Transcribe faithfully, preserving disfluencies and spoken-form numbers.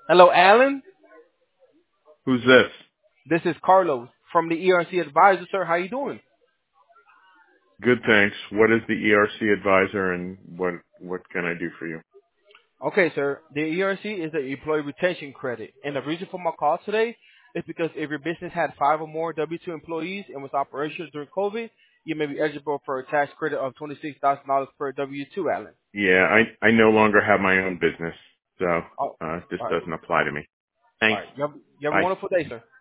Hello, Alan. Who's this? This is Carlos from the E R C Advisor, sir. How you doing? Good, thanks. What is the E R C advisor and what what can I do for you? Okay, sir. The E R C is the Employee Retention Credit, and the reason for my call today is because if your business had five or more W two employees and was operational during COVID, you may be eligible for a tax credit of twenty-six thousand dollars per W two, Alan. Yeah, I I no longer have my own business, so Oh, uh this all right. doesn't apply to me. All Thanks. right. You have, you have a Bye. wonderful day, sir.